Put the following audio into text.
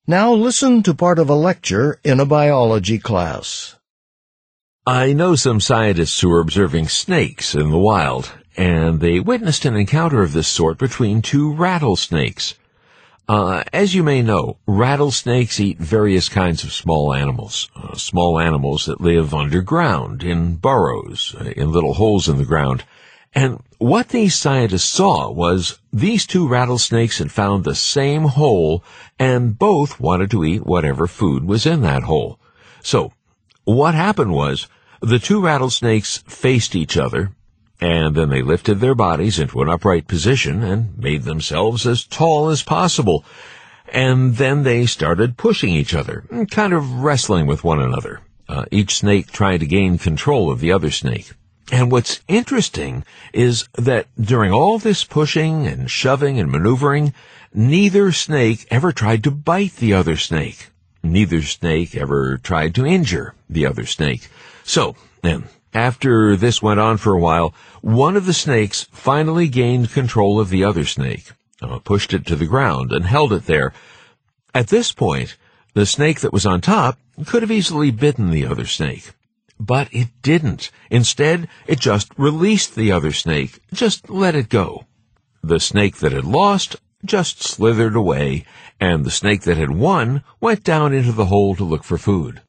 Now listen to part of a lecture in a biology class. I know some scientists who are observing snakes in the wild, and they witnessed an encounter of this sort between two rattlesnakes. As you may know, rattlesnakes eat various kinds of small animals that live underground, in burrows, in little holes in the ground. And what these scientists saw was these two rattlesnakes had found the same hole, and both wanted to eat whatever food was in that hole. So, what happened was, the two rattlesnakes faced each other, and then they lifted their bodies into an upright position and made themselves as tall as possible. And then they started pushing each other, kind of wrestling with one another, each snake trying to gain control of the other snake. And what's interesting is that during all this pushing and shoving and maneuvering, neither snake ever tried to bite the other snake. Neither snake ever tried to injure the other snake. So, after this went on for a while, one of the snakes finally gained control of the other snake, pushed it to the ground, and held it there. At this point, the snake that was on top could have easily bitten the other snake. But it didn't. Instead, it just released the other snake, just let it go. The snake that had lost just slithered away, and the snake that had won went down into the hole to look for food.